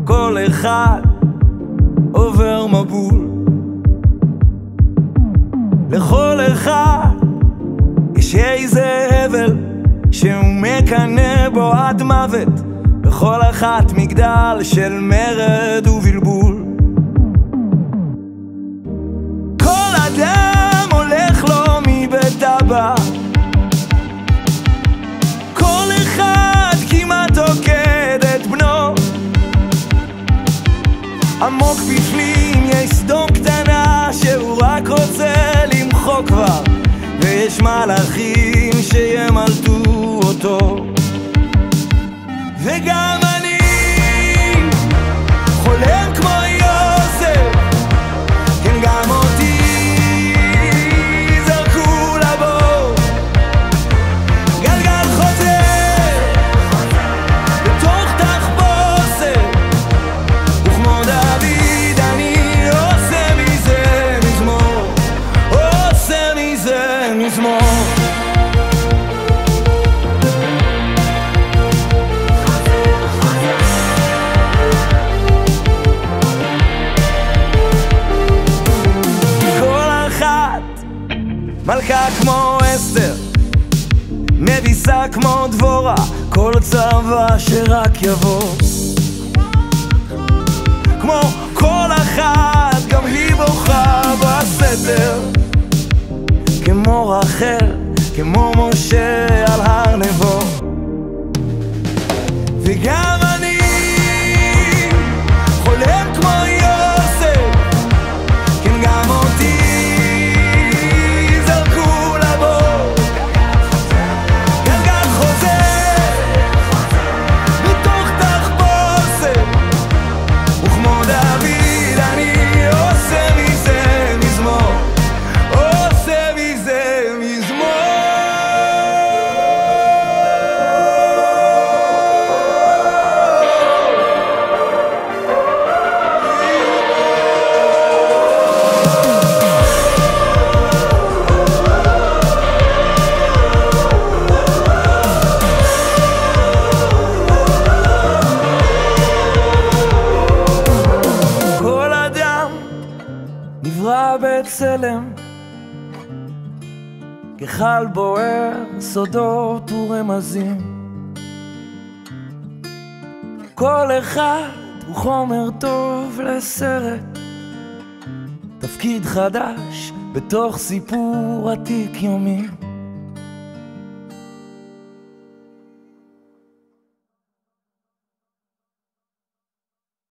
כל אחד עובר מבול. לכל אחד יש איזה הבל שהוא מקנא בו עד מוות, בכל אחת מגדל של מרד ובלבול. כל אדם הולך לו מבית אבא, כל אחד כמעט עוקד את בנו. עמוק בפנים יש סדום קטנה שהוא רק רוצה למחוק כבר, ויש מלאכים שימלטו אותו. וגם אני חולם כמו יוסף, כן גם אותי זרקו לבור. גלגל חוזר בתוך תחפושת, וכמו דוד אני עושה מזה מזמור, עושה מזה מזמור. מלכה כמו אסתר, מביסה כמו דבורה, כל צבא שרק יבוא. כמו כל אחת גם היא בוכה בסתר, כמו רחל, כמו משה על הר נבו. וגם אני חולם כמו יוסף, כן גם אותי נברא בצלם, גחל בוער, סודות ורמזים. כל אחד הוא חומר טוב לסרט, תפקיד חדש בתוך סיפור עתיק יומי.